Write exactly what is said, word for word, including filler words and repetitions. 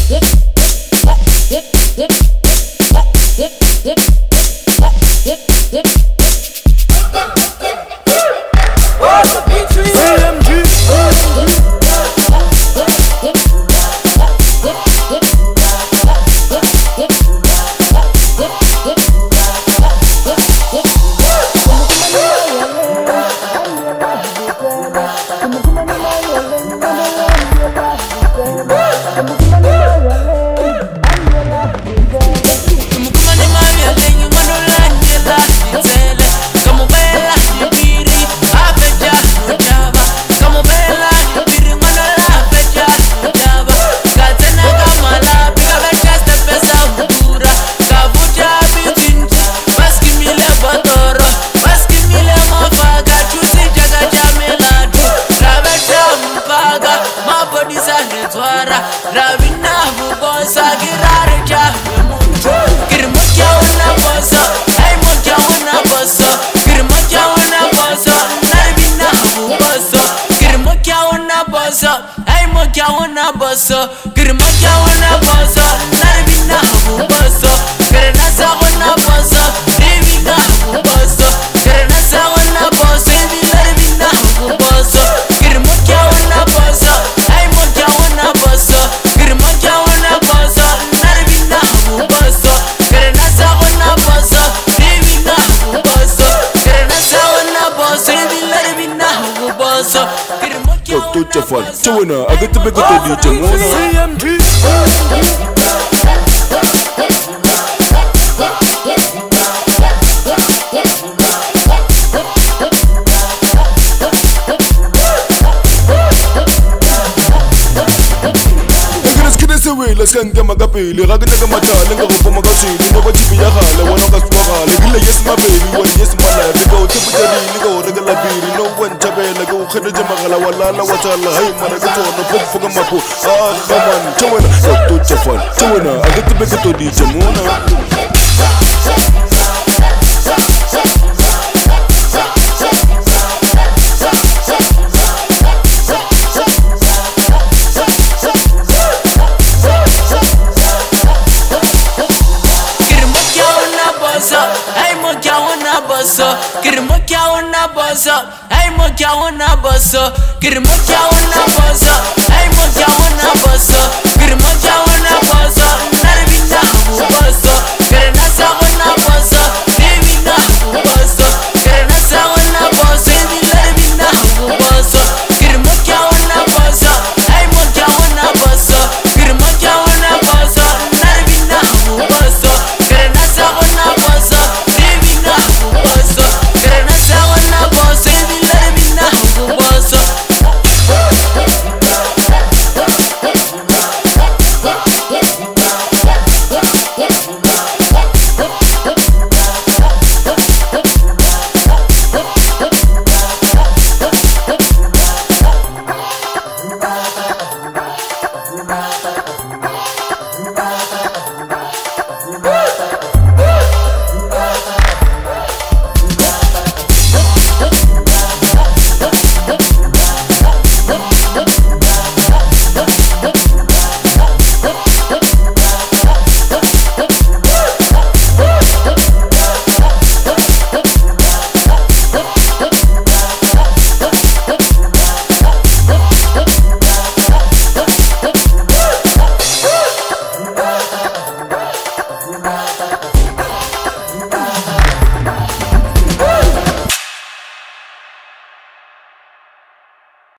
Ay mo kya wana boso, girma kya wana boso, narvina hu boso, karna sa wana boso, revina hu boso, karna sa wana boso, narvina hu boso, girma kya wana boso, ay mo kya wana boso, girma kya wana boso, narvina hu boso, karna sa wana boso, revina hu boso, karna sa wana boso, narvina hu boso. To Jafan, China, I get to make a D J. C M G. Let's get my capelli, Raganaga Mata, Lingo Magazine, you know what you be a hall, one of us swagger, like yes, my baby, well, yes, my life, they go typically, go regular baby, no one tabella, go Khadijamala, Walla, what I like, when I get on the book for the Mapu. Ah, come on, China, to Jafan, China, I get to make it to D J Mona. Girma kya wana boso, ay mo kya wana boso, girma kya wana boso, ay mo kya wana boso, girma kya wana boso, narvina hu boso, karna sa wana boso, revina hu boso, karna sa wana boso, narvina hu boso, girma kya wana boso, ay mo kya wana boso, girma kya wana boso, narvina hu boso, karna sa wana boso, revina hu boso. Bye.